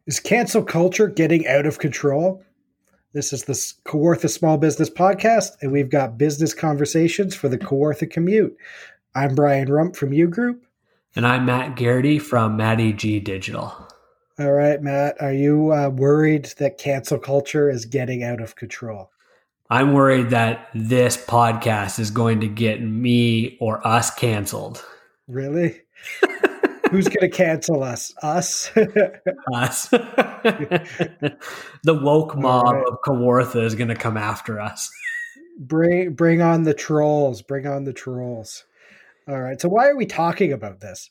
Is cancel culture getting out of control? This is the Kawartha Small Business Podcast, and we've got business conversations for the Kawartha commute. I'm Brian Rump from U Group. And I'm Matt Garrity from Matt EG Digital. All right, Matt, are you worried that cancel culture is getting out of control? I'm worried that this podcast is going to get me or us canceled. Really? Who's going to cancel us? Us? Us. The woke mob of Kawartha is going to come after us. Bring on the trolls. Bring on the trolls. All right. So why are we talking about this?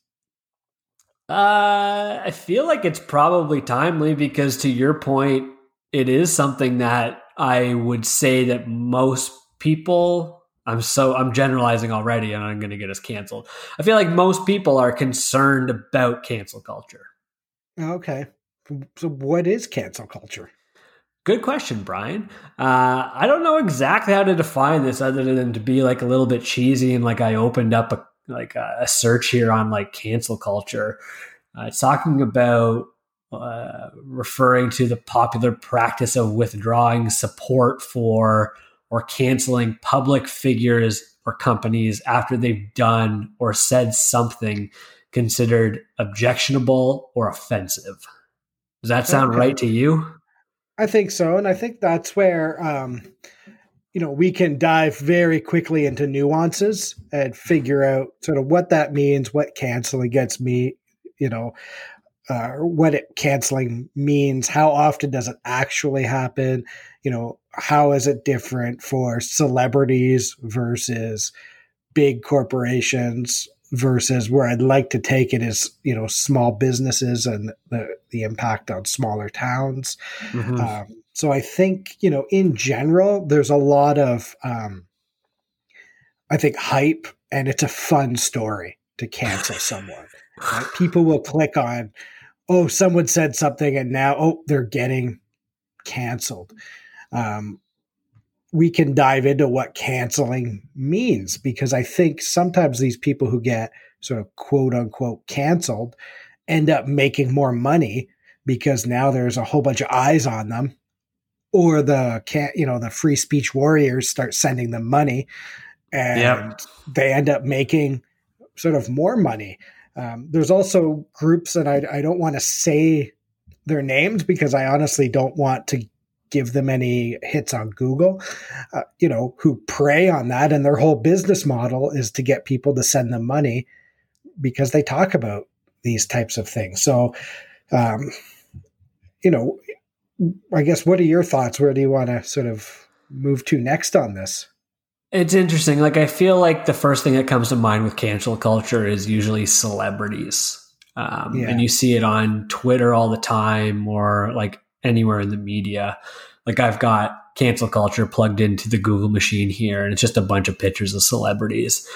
I feel like it's probably timely because, to your point, it is something that I would say that most people, I'm generalizing already and I'm going to get us canceled. I feel like most people are concerned about cancel culture. Okay. So what is cancel culture? Good question, Brian. I don't know exactly how to define this other than to be like a little bit cheesy. And like I opened up a search here on like cancel culture. It's talking about referring to the popular practice of withdrawing support for or canceling public figures or companies after they've done or said something considered objectionable or offensive. Does that sound right to you? I think so. And I think that's where, we can dive very quickly into nuances and figure out sort of what that means, what canceling gets me, canceling means, how often does it actually happen? How is it different for celebrities versus big corporations versus where I'd like to take it is, small businesses and the impact on smaller towns. Mm-hmm. So I think, in general, there's a lot of, I think, hype, and it's a fun story to cancel someone. Right? People will click on, someone said something and now, they're getting canceled. We can dive into what canceling means, because I think sometimes these people who get sort of quote unquote canceled end up making more money because now there's a whole bunch of eyes on them, or the free speech warriors start sending them money and they end up making sort of more money. There's also groups, and I don't want to say their names because I honestly don't want to give them any hits on Google, who prey on that. And their whole business model is to get people to send them money because they talk about these types of things. So, I guess, what are your thoughts? Where do you want to sort of move to next on this? It's interesting. Like, I feel like the first thing that comes to mind with cancel culture is usually celebrities. And you see it on Twitter all the time, or like anywhere in the media. Like, I've got cancel culture plugged into the Google machine here, and it's just a bunch of pictures of celebrities.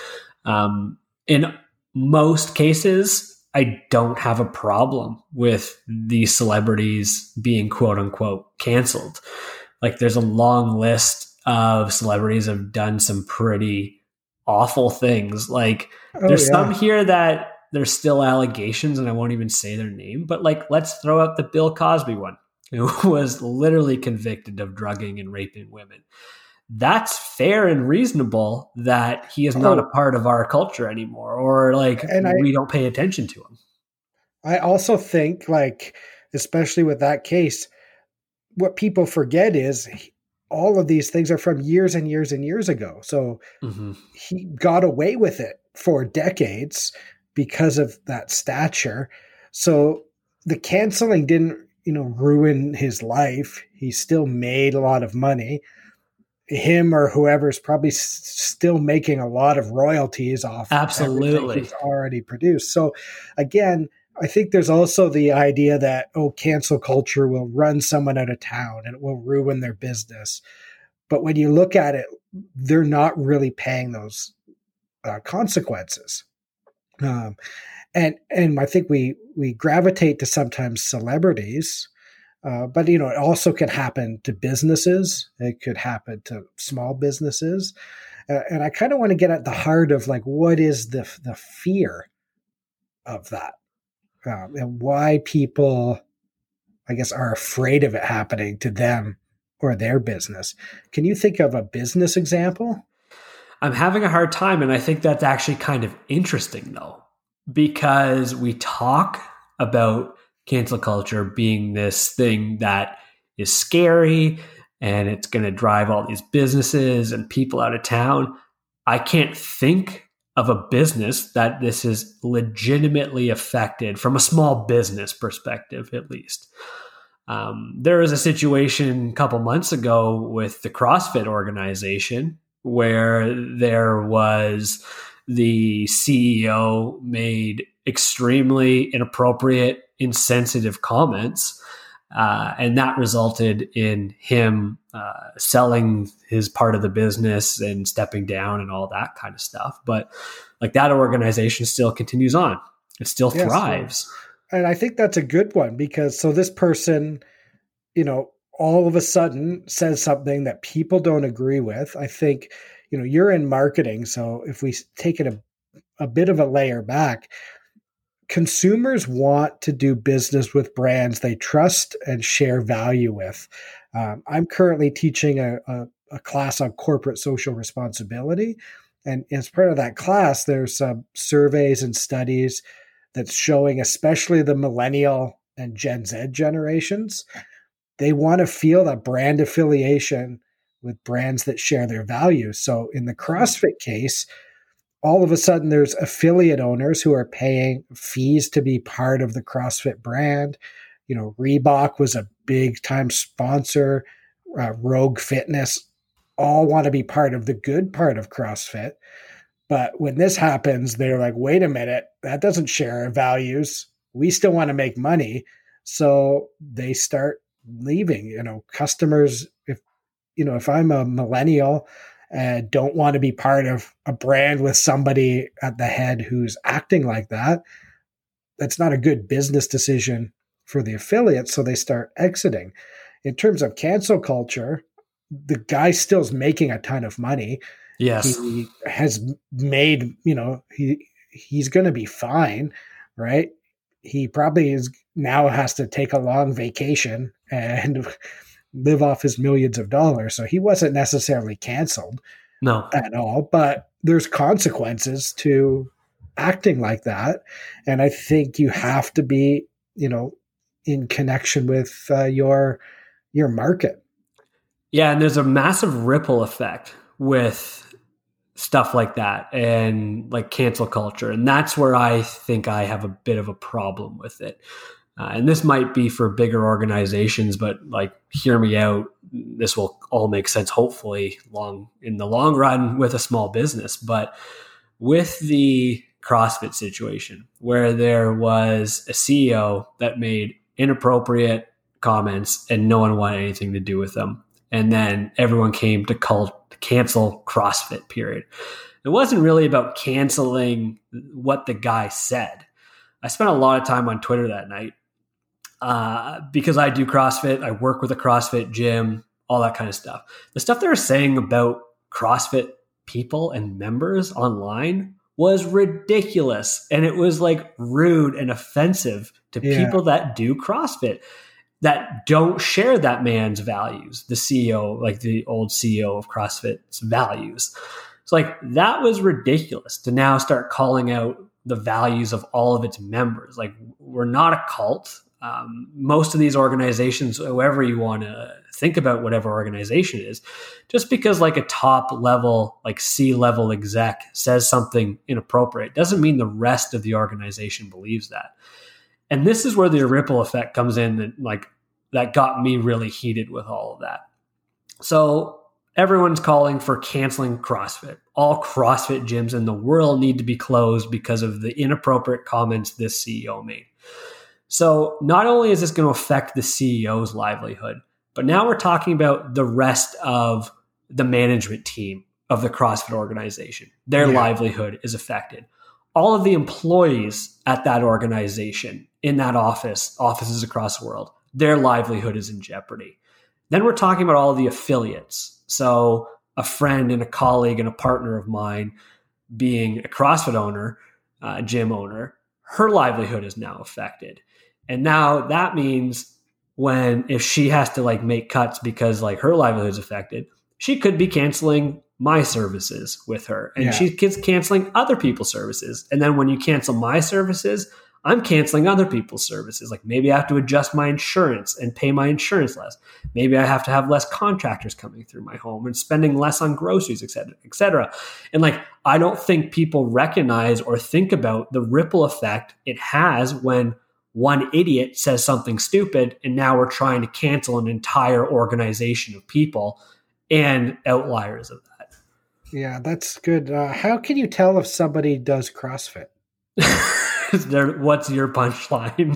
In most cases, I don't have a problem with these celebrities being quote unquote canceled. Like, there's a long list of celebrities that have done some pretty awful things. Like, some here that there's still allegations, and I won't even say their name, but like, let's throw out the Bill Cosby one, who was literally convicted of drugging and raping women. That's fair and reasonable that he is not a part of our culture anymore, or like, we don't pay attention to him. I also think, like, especially with that case, what people forget is all of these things are from years and years and years ago. So he got away with it for decades because of that stature. So the canceling didn't, ruin his life. He still made a lot of money. Him or whoever's probably still making a lot of royalties off everything he's already produced. So again, I think there's also the idea that, cancel culture will run someone out of town and it will ruin their business. But when you look at it, they're not really paying those consequences. And I think we gravitate to sometimes celebrities, but it also could happen to businesses. It could happen to small businesses, and I kind of want to get at the heart of, like, what is the fear of that, and why people I guess, are afraid of it happening to them or their business. Can you think of a business example? I'm having a hard time, and I think that's actually kind of interesting, though, because we talk about cancel culture being this thing that is scary and it's going to drive all these businesses and people out of town. I can't think of a business that this is legitimately affected from a small business perspective, at least. There was a situation a couple months ago with the CrossFit organization where there was the CEO made extremely inappropriate, insensitive comments. And that resulted in him selling his part of the business and stepping down and all that kind of stuff. But like that organization still continues on. It still thrives. And I think that's a good one because so this person, all of a sudden says something that people don't agree with. I think, you're in marketing. So if we take it a bit of a layer back, consumers want to do business with brands they trust and share value with. I'm currently teaching a class on corporate social responsibility. And as part of that class, there's some surveys and studies that's showing, especially the millennial and Gen Z generations, they want to feel that brand affiliation with brands that share their values. So in the CrossFit case, all of a sudden there's affiliate owners who are paying fees to be part of the CrossFit brand. Reebok was a big time sponsor, Rogue Fitness, all want to be part of the good part of CrossFit. But when this happens, they're like, wait a minute, that doesn't share our values. We still want to make money. So they start leaving, customers. If I'm a millennial and don't want to be part of a brand with somebody at the head who's acting like that, that's not a good business decision for the affiliates. So they start exiting. In terms of cancel culture, the guy still's making a ton of money. Yes. He has made, he's going to be fine, right? He probably now has to take a long vacation and live off his millions of dollars. So he wasn't necessarily canceled at all, but there's consequences to acting like that. And I think you have to be, in connection with your market. Yeah. And there's a massive ripple effect with stuff like that and like cancel culture. And that's where I think I have a bit of a problem with it. And this might be for bigger organizations, but like, hear me out. This will all make sense, hopefully, in the long run with a small business. But with the CrossFit situation, where there was a CEO that made inappropriate comments and no one wanted anything to do with them, and then everyone came to cancel CrossFit, period. It wasn't really about canceling what the guy said. I spent a lot of time on Twitter that night. Because I do CrossFit, I work with a CrossFit gym, all that kind of stuff. The stuff they were saying about CrossFit people and members online was ridiculous. And it was like rude and offensive to people that do CrossFit, that don't share that man's values, the CEO, like the old CEO of CrossFit's values. So like that was ridiculous to now start calling out the values of all of its members. Like, we're not a cult. Most of these organizations, however you want to think about whatever organization it is, just because like a top level, like C-level exec says something inappropriate doesn't mean the rest of the organization believes that. And this is where the ripple effect comes in, and like that got me really heated with all of that. So everyone's calling for canceling CrossFit. All CrossFit gyms in the world need to be closed because of the inappropriate comments this CEO made. So not only is this going to affect the CEO's livelihood, but now we're talking about the rest of the management team of the CrossFit organization. Their livelihood is affected. All of the employees at that organization, in that offices across the world, their livelihood is in jeopardy. Then we're talking about all of the affiliates. So a friend and a colleague and a partner of mine being a CrossFit owner, gym owner, her livelihood is now affected. And now that means when if she has to like make cuts because like her livelihood is affected, she could be canceling my services with her, and she's canceling other people's services. And then when you cancel my services, I'm canceling other people's services. Like maybe I have to adjust my insurance and pay my insurance less. Maybe I have to have less contractors coming through my home and spending less on groceries, et cetera, et cetera. And like, I don't think people recognize or think about the ripple effect it has when one idiot says something stupid, and now we're trying to cancel an entire organization of people and outliers of that. Yeah, that's good. How can you tell if somebody does CrossFit? What's your punchline?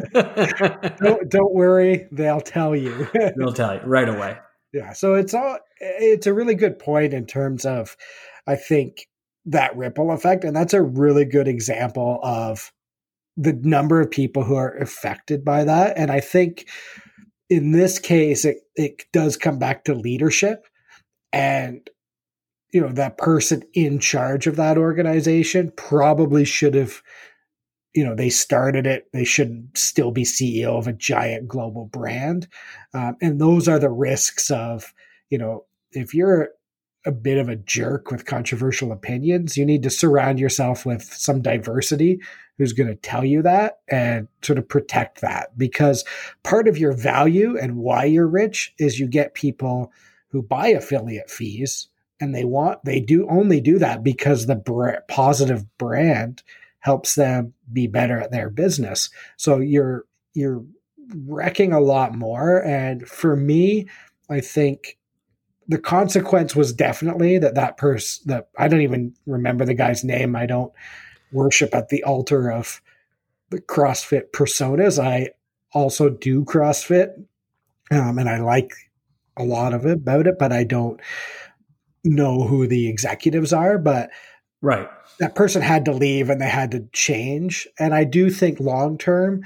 don't worry, they'll tell you. They'll tell you right away. Yeah, so it's a really good point in terms of, I think, that ripple effect, and that's a really good example of the number of people who are affected by that. And I think in this case, it does come back to leadership, and that person in charge of that organization probably should have, they started it. They should still be CEO of a giant global brand. And those are the risks of, if you're a bit of a jerk with controversial opinions, you need to surround yourself with some diversity who's going to tell you that and sort of protect that, because part of your value and why you're rich is you get people who buy affiliate fees, and they do only do that because the positive brand helps them be better at their business. So you're wrecking a lot more. And for me, I think the consequence was definitely that person, that I don't even remember the guy's name. I don't worship at the altar of the CrossFit personas. I also do CrossFit, and I like a lot of it about it, but I don't know who the executives are. But right, that person had to leave and they had to change. And I do think long term,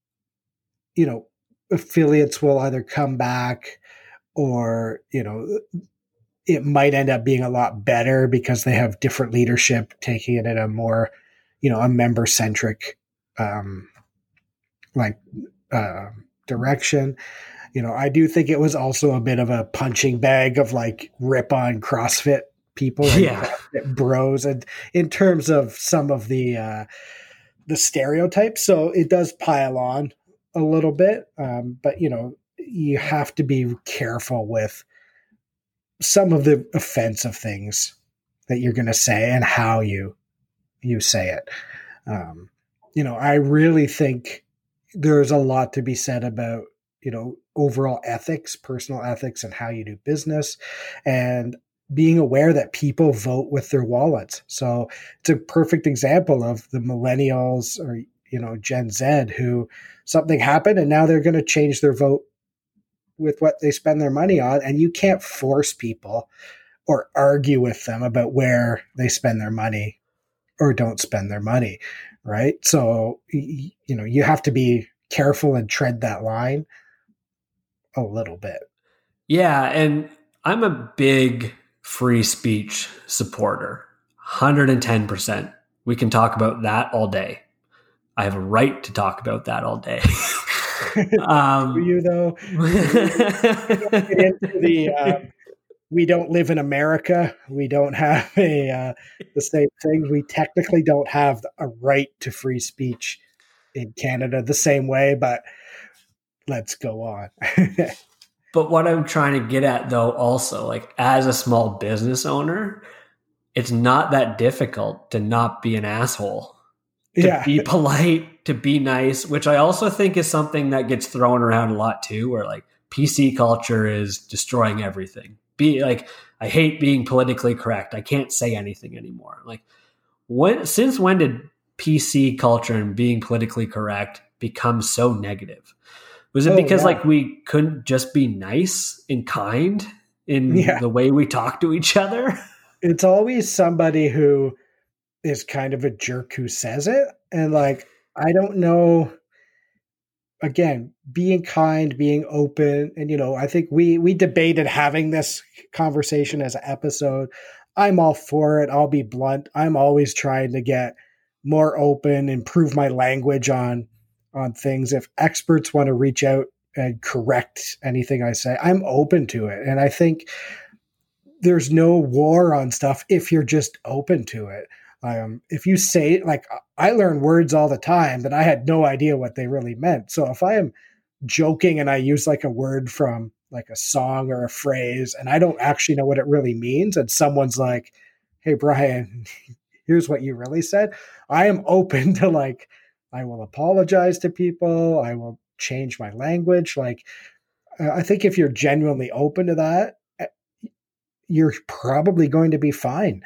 affiliates will either come back, or, it might end up being a lot better because they have different leadership taking it in a more, a member-centric, direction. I do think it was also a bit of a punching bag of like rip on CrossFit people and CrossFit bros, and in terms of some of the stereotypes. So it does pile on a little bit. But you have to be careful with some of the offensive things that you're going to say and how you say it. I really think there's a lot to be said about, overall ethics, personal ethics, and how you do business, and being aware that people vote with their wallets. So it's a perfect example of the millennials or, Gen Z, who something happened and now they're going to change their vote with what they spend their money on. And you can't force people or argue with them about where they spend their money or don't spend their money. Right. So, you have to be careful and tread that line a little bit. Yeah. And I'm a big free speech supporter, 110%. We can talk about that all day. I have a right to talk about that all day. Do you though? We don't live in America. We don't have the same thing. We technically don't have a right to free speech in Canada the same way, but let's go on. But what I'm trying to get at, though, also, like as a small business owner, it's not that difficult to not be an asshole, to be polite, to be nice, which I also think is something that gets thrown around a lot too, where like PC culture is destroying everything. I hate being politically correct. I can't say anything anymore. Like since when did PC culture and being politically correct become so negative? Was it because like we couldn't just be nice and kind in the way we talk to each other? It's always somebody who is kind of a jerk who says it. And like, I don't know, again, being kind, being open. And, I think we debated having this conversation as an episode. I'm all for it. I'll be blunt. I'm always trying to get more open, improve my language on things. If experts want to reach out and correct anything I say. I'm open to it. And I think there's no war on stuff if you're just open to it. If you say, like, I learn words all the time that I had no idea what they really meant. So if I am joking and I use like a word from like a song or a phrase and I don't actually know what it really means, and someone's like, hey, Brian, here's what you really said, I am open to, like, I will apologize to people. I will change my language. Like, I think if you're genuinely open to that, you're probably going to be fine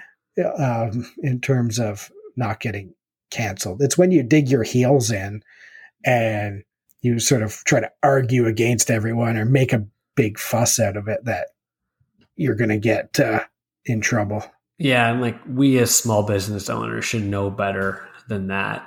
in terms of not getting canceled. It's when you dig your heels in and you sort of try to argue against everyone or make a big fuss out of it that you're going to get in trouble. Yeah, and like, we as small business owners should know better than that.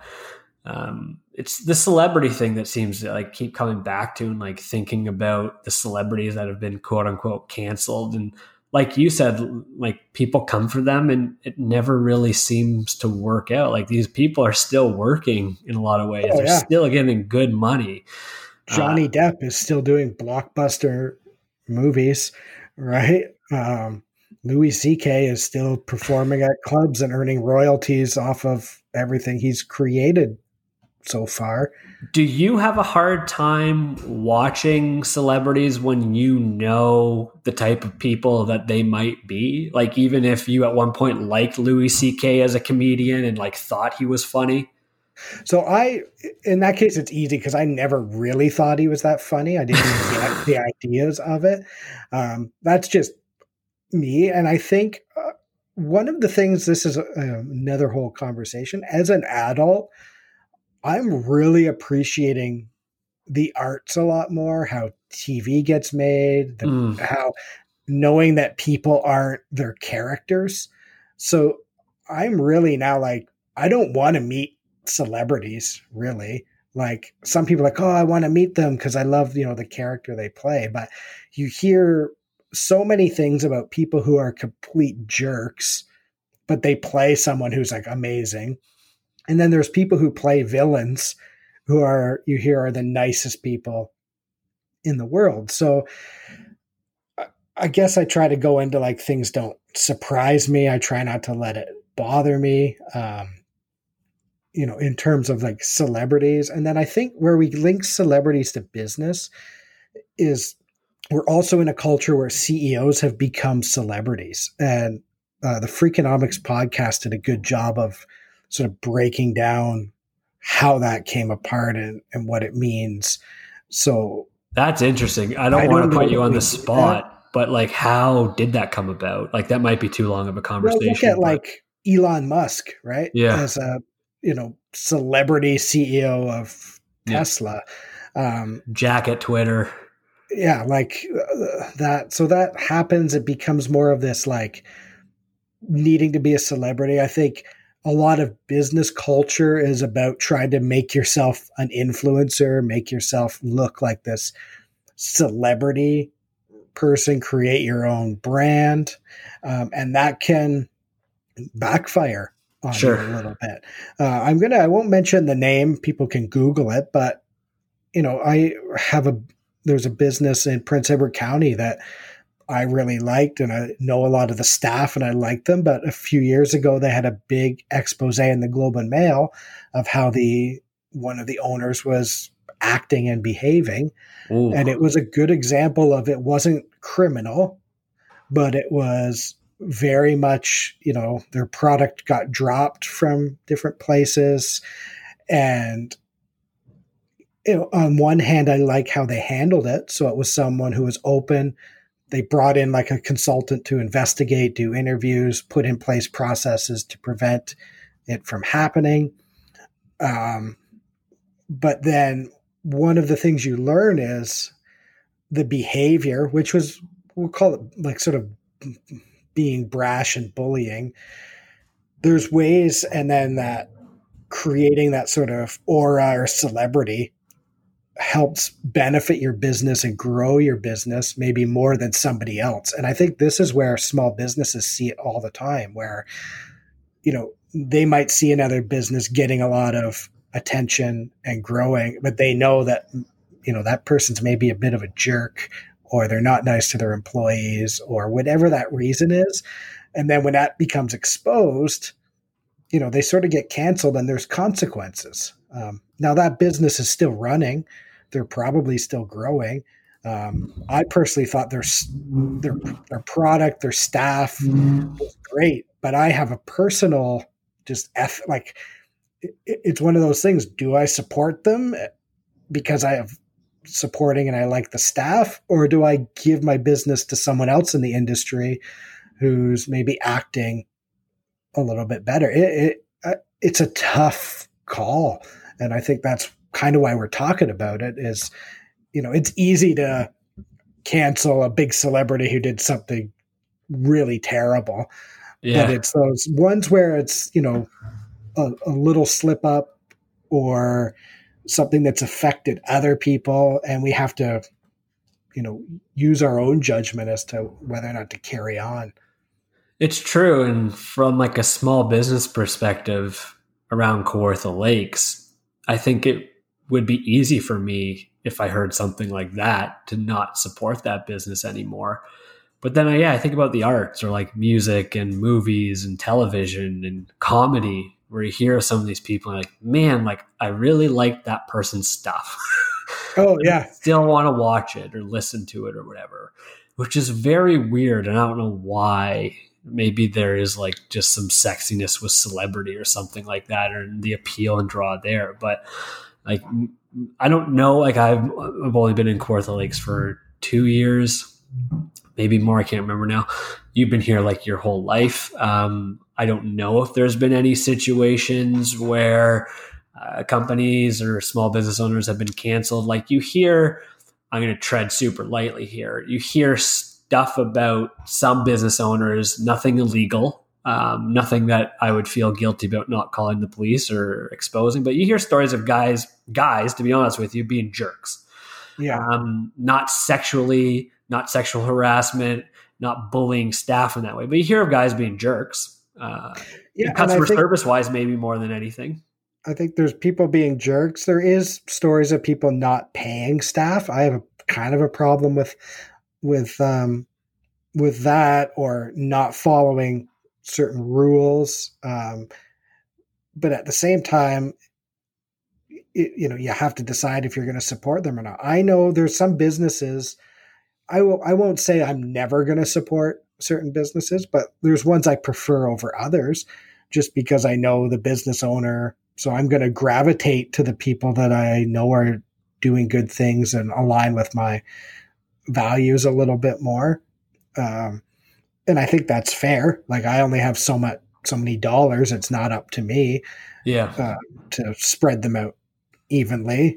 It's the celebrity thing that seems to like keep coming back to, and like thinking about the celebrities that have been quote unquote canceled. And like you said, like, people come for them and it never really seems to work out. Like, these people are still working in a lot of ways. They're still getting good money. Johnny Depp is still doing blockbuster movies, right? Louis C.K. is still performing at clubs and earning royalties off of everything he's created so far. Do you have a hard time watching celebrities when you know the type of people that they might be? Like, even if you at one point liked Louis C.K. as a comedian and like thought he was funny? So in that case, it's easy because I never really thought he was that funny. I didn't even get the ideas of it. That's just me. And I think one of the things, this is another whole conversation. As an adult, I'm really appreciating the arts a lot more, how TV gets made, how knowing that people aren't their characters. So I'm really now like, I don't want to meet celebrities, really. Like, some people are like, oh, I want to meet them because I love, the character they play. But you hear so many things about people who are complete jerks, but they play someone who's like amazing. And then there's people who play villains who you hear are the nicest people in the world. So I guess I try to go into like, things don't surprise me. I try not to let it bother me, in terms of like celebrities. And then I think where we link celebrities to business is we're also in a culture where CEOs have become celebrities. And the Freakonomics podcast did a good job of sort of breaking down how that came apart and what it means. So that's interesting. I don't want to put you on the spot, but like, how did that come about? Like, that might be too long of a conversation. Look at like Elon Musk, right? Yeah. As a, celebrity CEO of Tesla. Jack at Twitter. Yeah. Like that. So that happens. It becomes more of this, like, needing to be a celebrity. I think a lot of business culture is about trying to make yourself an influencer, make yourself look like this celebrity person, create your own brand. And that can backfire on you a little bit. I won't mention the name. People can Google it, but there's a business in Prince Edward County that I really liked, and I know a lot of the staff and I liked them. But a few years ago, they had a big expose in the Globe and Mail of how one of the owners was acting and behaving. Ooh. And it was a good example of, it wasn't criminal, but it was very much, their product got dropped from different places. And on one hand, I like how they handled it. So it was someone who was open. They brought in like a consultant to investigate, do interviews, put in place processes to prevent it from happening. But then one of the things you learn is the behavior, which was, we'll call it like sort of being brash and bullying. There's ways, and then that creating that sort of aura or celebrity helps benefit your business and grow your business maybe more than somebody else. And I think this is where small businesses see it all the time, where, they might see another business getting a lot of attention and growing, but they know that that person's maybe a bit of a jerk, or they're not nice to their employees, or whatever that reason is. And then when that becomes exposed, they sort of get canceled and there's consequences. Now that business is still running. They're probably still growing. I personally thought their product, their staff was great, but I have a personal it's one of those things. Do I support them because I have supporting and I like the staff, or do I give my business to someone else in the industry who's maybe acting a little bit better? It's a tough call. And I think that's kind of why we're talking about it is, it's easy to cancel a big celebrity who did something really terrible. Yeah. But it's those ones where it's, a little slip up or something that's affected other people. And we have to, use our own judgment as to whether or not to carry on. It's true. And from like a small business perspective around Kawartha Lakes, I think it would be easy for me if I heard something like that to not support that business anymore. But then I think about the arts or like music and movies and television and comedy, where you hear some of these people and like, man, like I really like that person's stuff. Oh yeah. Still want to watch it or listen to it or whatever, which is very weird. And I don't know why. Maybe there is like just some sexiness with celebrity or something like that, or the appeal and draw there. But like, I don't know. Like I've only been in Kawartha Lakes for 2 years, maybe more. I can't remember now. You've been here like your whole life. I don't know if there's been any situations where companies or small business owners have been canceled. Like you hear, I'm going to tread super lightly here. You hear stuff about some business owners, nothing illegal, nothing that I would feel guilty about not calling the police or exposing. But you hear stories of guys, to be honest with you, being jerks. Yeah. Not sexually, not sexual harassment, not bullying staff in that way. But you hear of guys being jerks. Customer service wise, maybe more than anything. I think there's people being jerks. There is stories of people not paying staff. I have kind of a problem with that, or not following certain rules. But at the same time, you have to decide if you're going to support them or not. I know there's some businesses. I won't say I'm never going to support certain businesses, but there's ones I prefer over others just because I know the business owner. So I'm going to gravitate to the people that I know are doing good things and align with my values a little bit more. And I think that's fair. Like I only have so many dollars. It's not up to me to spread them out evenly.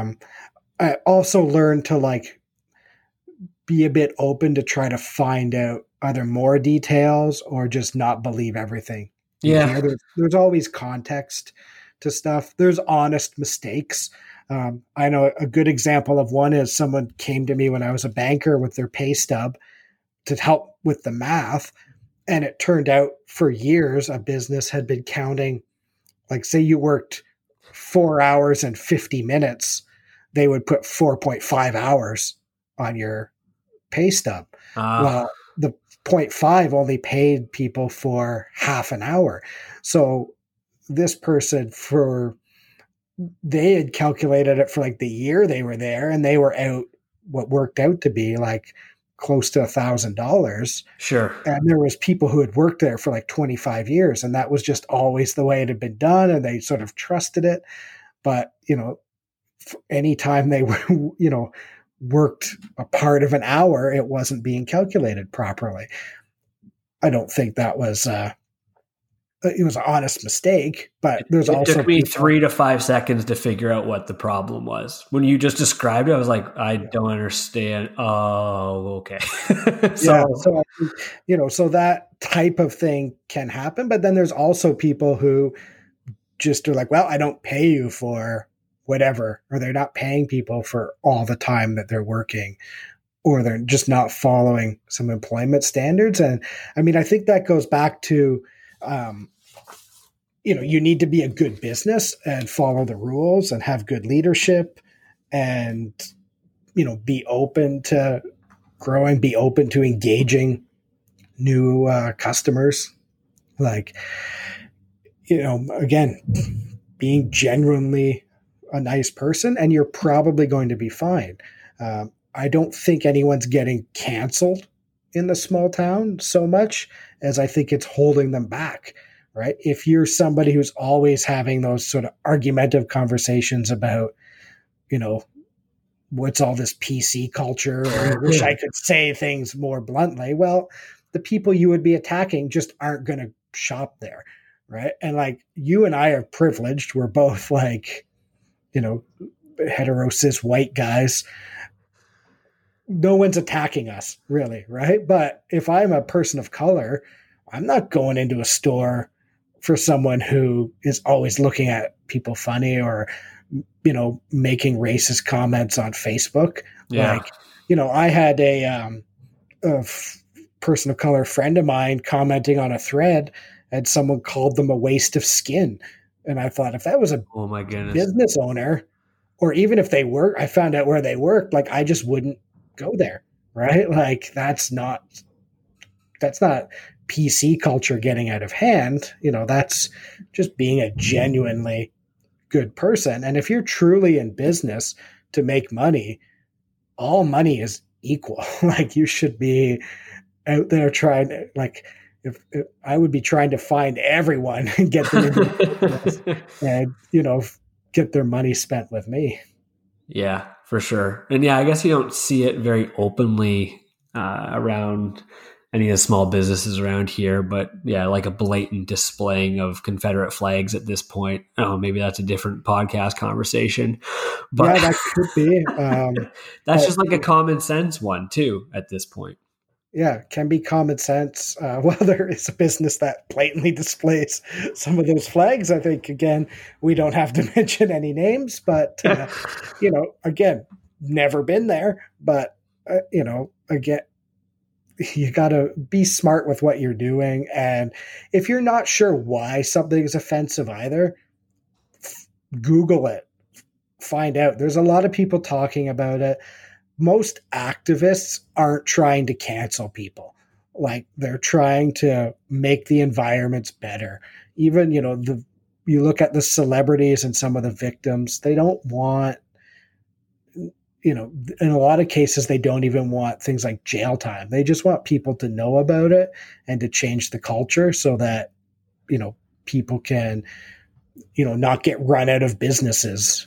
I also learned to like be a bit open to try to find out either more details or just not believe everything. Yeah. There's always context to stuff. There's honest mistakes. I know a good example of one is someone came to me when I was a banker with their pay stub to help with the math. And it turned out for years, a business had been counting, like say you worked 4 hours and 50 minutes, they would put 4.5 hours on your pay stub. Well, the 0.5 only paid people for half an hour. So this person they had calculated it for like the year they were there, and they were out what worked out to be like close to $1,000. Sure. And there was people who had worked there for like 25 years, and that was just always the way it had been done, and they sort of trusted it. But, anytime they were, worked a part of an hour, it wasn't being calculated properly. I don't think that was it was an honest mistake, but it took me 3 to 5 seconds to figure out what the problem was. When you just described it, I was like, I don't understand. Oh, okay. So that type of thing can happen, but then there's also people who just are like, well, I don't pay you for whatever, or they're not paying people for all the time that they're working, or they're just not following some employment standards. And I mean, I think that goes back to, you need to be a good business and follow the rules and have good leadership and, be open to growing, be open to engaging new customers. Like, again, being genuinely a nice person, and you're probably going to be fine. I don't think anyone's getting canceled in the small town so much as I think it's holding them back, right? If you're somebody who's always having those sort of argumentative conversations about, what's all this PC culture, or I wish I could say things more bluntly. Well, the people you would be attacking just aren't going to shop there, right? And like, you and I are privileged. We're both like, hetero cis white guys. No one's attacking us, really, right? But if I'm a person of color, I'm not going into a store for someone who is always looking at people funny or, making racist comments on Facebook. Yeah. Like, I had a person of color friend of mine commenting on a thread, and someone called them a waste of skin. And I thought, if that was a oh my goodness business owner, or even if they work, I found out where they worked, like, I just wouldn't go there, right? Like, that's not PC culture getting out of hand. That's just being a genuinely good person. And if you're truly in business to make money, all money is equal. Like, you should be out there trying to, like, if I would be trying to find everyone and get them into and, get their money spent with me. Yeah, for sure. And yeah, I guess you don't see it very openly around any of the small businesses around here, but yeah, like a blatant displaying of Confederate flags at this point. Oh, maybe that's a different podcast conversation, but yeah, that could be. That's just like a common sense one too at this point. Yeah, can be common sense. Well, there is a business that blatantly displays some of those flags. I think, again, we don't have to mention any names, but, again, never been there. But, again, you got to be smart with what you're doing. And if you're not sure why something is offensive either, Google it, find out. There's a lot of people talking about it. Most activists aren't trying to cancel people. Like, they're trying to make the environments better. Even, you look at the celebrities and some of the victims, they don't want, in a lot of cases, they don't even want things like jail time. They just want people to know about it and to change the culture so that, people can, not get run out of businesses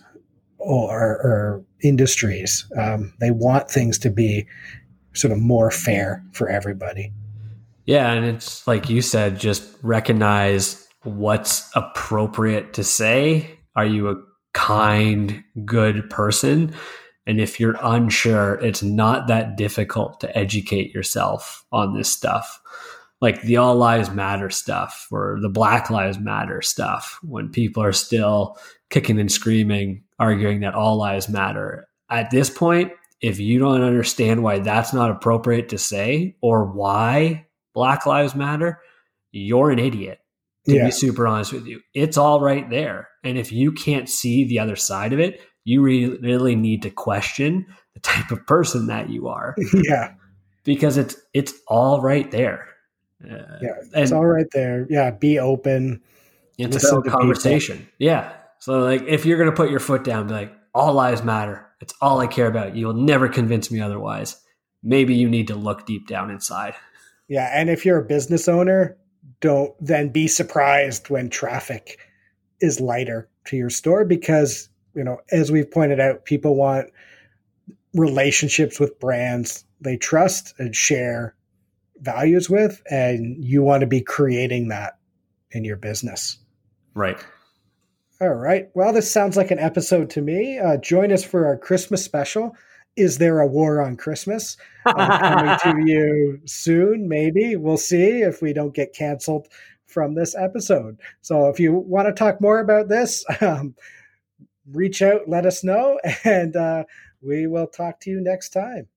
or industries. They want things to be sort of more fair for everybody. Yeah. And it's like you said, just recognize what's appropriate to say. Are you a kind, good person? And if you're unsure, it's not that difficult to educate yourself on this stuff. Like the All Lives Matter stuff or the Black Lives Matter stuff, when people are still kicking and screaming, arguing that all lives matter. At this point, if you don't understand why that's not appropriate to say or why Black Lives Matter, you're an idiot, to be super honest with you. It's all right there. And if you can't see the other side of it, you really need to question the type of person that you are. Yeah. Because it's all right there. It's all right there. Yeah. Be open. It's about conversation. People. Yeah. So like, if you're going to put your foot down, be like, all lives matter. It's all I care about. You will never convince me otherwise. Maybe you need to look deep down inside. Yeah. And if you're a business owner, don't then be surprised when traffic is lighter to your store because, as we've pointed out, people want relationships with brands they trust and share values with, and you want to be creating that in your business. Right. All right. Well, this sounds like an episode to me. Join us for our Christmas special. Is There a War on Christmas? Coming to you soon, maybe. We'll see if we don't get canceled from this episode. So if you want to talk more about this, reach out, let us know, and we will talk to you next time.